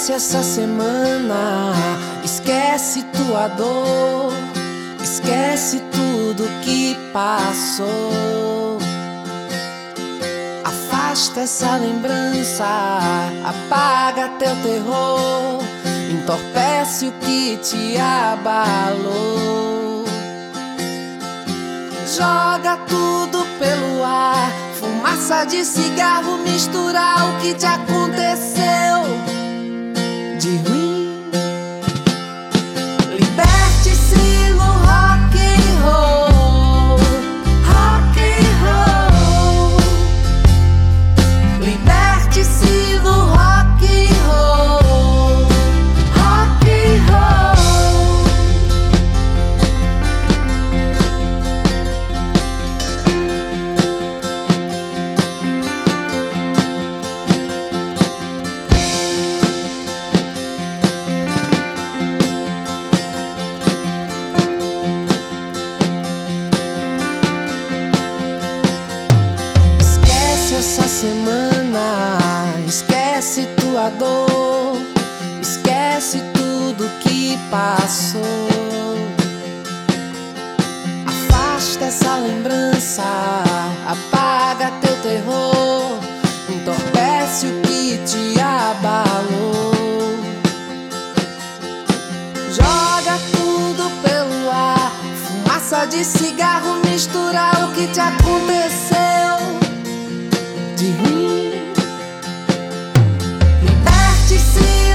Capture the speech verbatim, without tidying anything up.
Esquece essa semana, esquece tua dor, esquece tudo que passou. Afasta essa lembrança, apaga teu terror, entorpece o que te abalou. Joga tudo pelo ar, fumaça de cigarro, misturar o que te aconteceu de ruim. Liberte-se no rock and roll, rock and roll. Liberte-se no rock and roll, rock and roll. Essa semana, esquece tua dor, esquece tudo que passou. Afasta essa lembrança, apaga teu terror, entorpece o que te abalou. Joga tudo pelo ar, fumaça de cigarro, misturar o que te aconteceu de ruim. Liberte-se